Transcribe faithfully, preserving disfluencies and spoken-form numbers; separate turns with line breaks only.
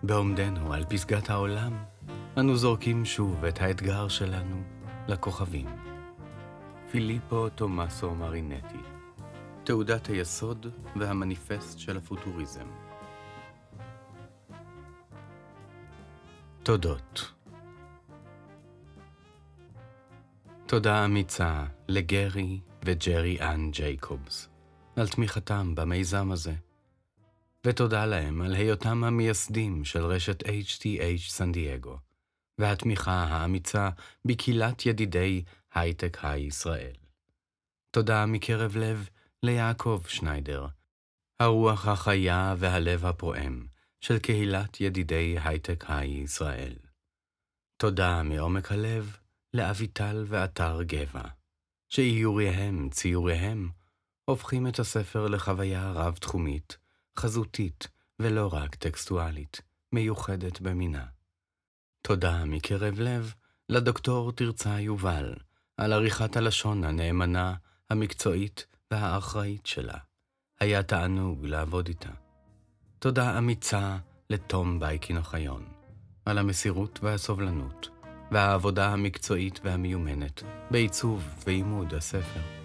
בעומדנו על פסגת העולם, אנו זורקים שוב את האתגר שלנו לכוכבים. פיליפו תומאסו מרינטי, תעודת היסוד והמניפסט של הפוטוריזם. תודות. תודה אמיצה לגרי וג'רי אן ג'ייקובס על תמיכתם במיזם הזה, ותודה להם על היותם המייסדים של רשת אייץ' טי אייץ' סן דייגו, והתמיכה האמיצה בקהילת ידידי הייטק הישראל. תודה מקרב לב ליעקב שניידר, הרוח החיה והלב הפועם של קהילת ידידי הייטק הישראל. תודה מעומק הלב לאביטל ואתר גבע, שאיוריהם, ציוריהם, הופכים את הספר לחוויה רב-תחומית, חזותית ולא רק טקסטואלית, מיוחדת במינה. תודה מקרב לב לדוקטור תרצה יובל, על עריכת הלשון הנאמנה, המקצועית והאחראית שלה. היה תענוג לעבוד איתה. תודה אמיצה לתום בייקין אוחיון, על המסירות והסובלנות, והעבודה המקצועית והמיומנת בעיצוב ועימוד הספר.